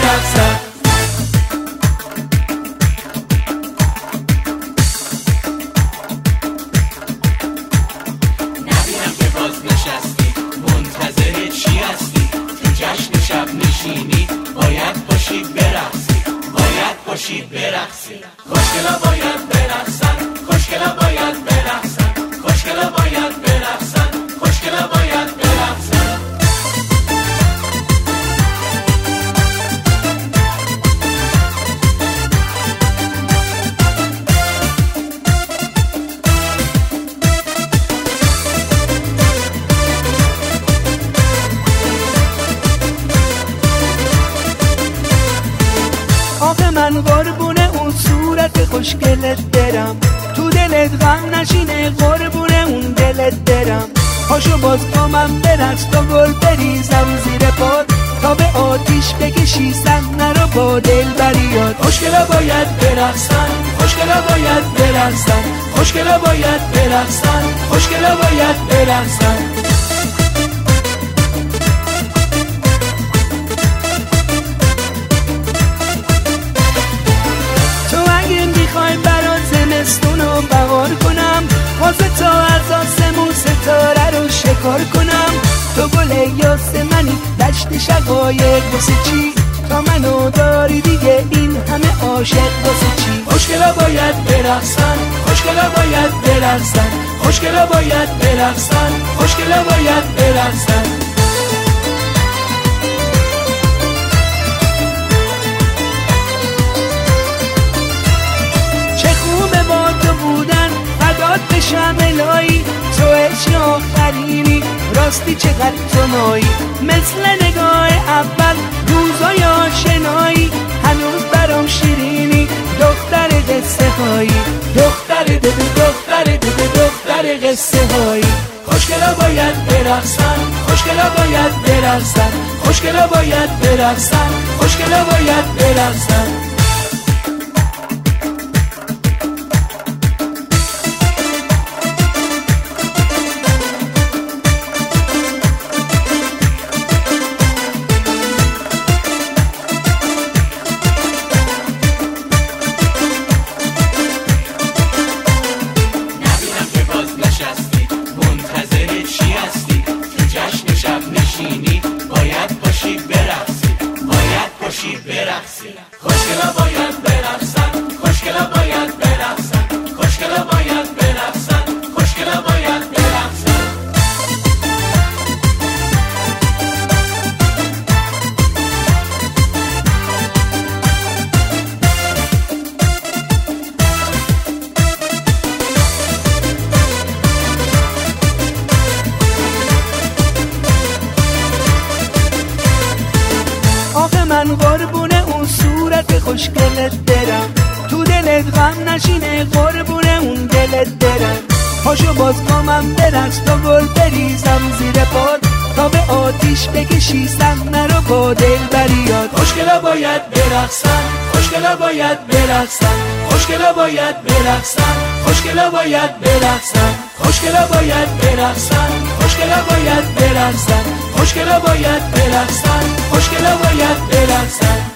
برقصن. نبینم که باز نشستی منتظر چی هستی؟ تو جشن شب نشینی باید باشی برقصی، باید باشی برقصی. خوشگلا باید برقصن، خوشگلا باید برقصن، خوشگلا باید برقصن، خوشگلا باید برقصن. آخه من قربون اون صورت خوشگلت برم، تو دلت غم نشینه قربون اون دلت برم. پاشو باز با من برقص تا گل بریزم زیر پات، تا به آتیش بکشی صحنه رو با دلبریات. خوشگلا باید برقصن، خوشگلا باید برقصن، خوشگلا باید برقصن، خوشگلا باید برقصن. زمستونو بهار کنم، واسه تا از آسمون ستاره رو شکار کنم. تو گل یاسمنی دشت شقایق واسه چی؟ تا منو داری دیگه این همه عاشق واسه چی؟ خوشگلا باید برقصن، خوشگلا باید برقصن، خوشگلا باید برقصن، خوشگلا باید برقصن. بشم الهی تو عشق آخرینی، راستی چقدر تو نایی، مثل نگاه اول روزای آشنایی، هنوز برام شیرینی دختر قصه هایی، دختر قصه هایی. خوشگلا باید برقصن، خوشگلا باید برقصن، خوشگلا باید برقصن، خوشگلا باید برقصن. باید باشی برقصی، باید باشی برقصی. خوشگلا باید برقصن، خوشگلا باید برقصن، خوشگلا باید برقصن، خوشگلا باید برقصن. من قربون اون صورت خوشگلت برم، تو دلت غم نشینه قربون اون دلت برم. پاشو باز با من برقص تا گل بریزم زیر پات، تا به آتیش بکشی صحنه رو با دلبریات. خوشگلا باید برقصن، خوشگلا باید برقصن، خوشگلا باید برقصن، خوشگلا باید برقصن، خوشگلا باید برقصن، خوشگلا باید برقصن، خوشگلا باید برقصن، خوشگلا باید برقصن.